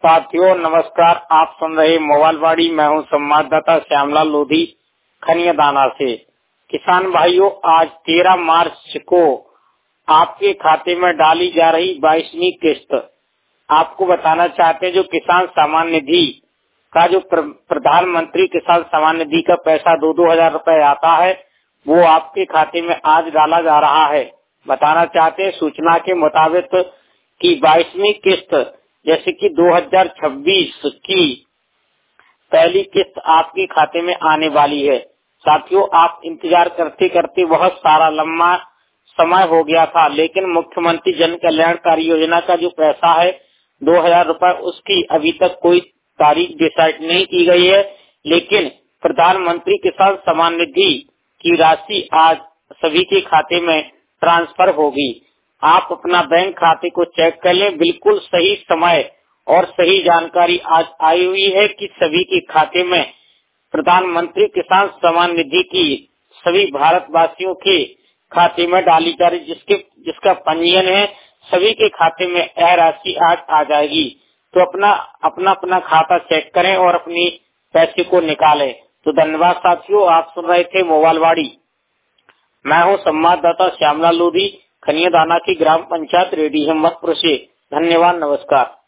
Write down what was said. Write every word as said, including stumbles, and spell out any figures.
साथियों नमस्कार। आप सुन रहे मोबाइलवाड़ी। मैं हूं संवाददाता श्यामलाल लोधी खनियादाना से। किसान भाइयों, आज तेरह मार्च को आपके खाते में डाली जा रही बाईसवीं किस्त आपको बताना चाहते हैं। जो किसान सम्मान निधि का जो प्र, प्रधानमंत्री किसान सम्मान निधि का पैसा दो दो हजार रूपए आता है, वो आपके खाते में आज डाला जा रहा है। बताना चाहते हैं सूचना के मुताबिक कि बाईसवीं किस्त जैसे कि दो हजार छब्बीस की पहली किस्त आपके खाते में आने वाली है। साथियों, आप इंतजार करते करते बहुत सारा लंबा समय हो गया था, लेकिन मुख्यमंत्री जन कल्याणकारी योजना का जो पैसा है दो हजार रूपए, उसकी अभी तक कोई तारीख डिसाइड नहीं की गई है। लेकिन प्रधानमंत्री किसान सम्मान निधि की राशि आज सभी के खाते में ट्रांसफर होगी। आप अपना बैंक खाते को चेक कर लें। बिल्कुल सही समय और सही जानकारी आज आई हुई है कि सभी के खाते में प्रधानमंत्री किसान सम्मान निधि की सभी भारतवासियों के खाते में डाली जा रही, जिसके जिसका पंजीयन है, सभी के खाते में यह राशि आज आ जाएगी। तो अपना अपना अपना खाता चेक करें और अपनी पैसे को निकालें। तो धन्यवाद साथियों। आप सुन रहे थे मोबाइलवाड़ी। मैं हूं संवाददाता श्यामलाल लोधी खनियादाना की ग्राम पंचायत रेडी हिम्मतपुर से। धन्यवाद, नमस्कार।